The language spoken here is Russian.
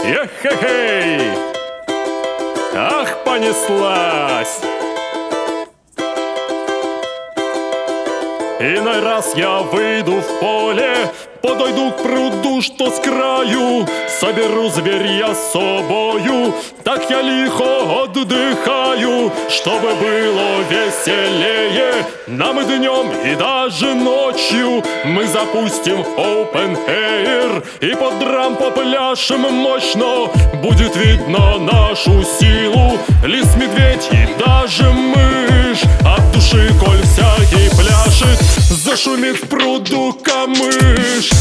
Эх-хе-хей! Ах, понеслась! Иной раз я выйду в поле, подойду к пруду, что с краю, соберу зверья с собою, так я лихо отдыхаю, чтобы было веселее нам и днем, и даже ночью. Мы запустим open air и под драм попляшем мощно. Будет видно нашу силу, лис, медведь и даже мышь. От души, коль всякий пляшет, зашумит в пруду камыш.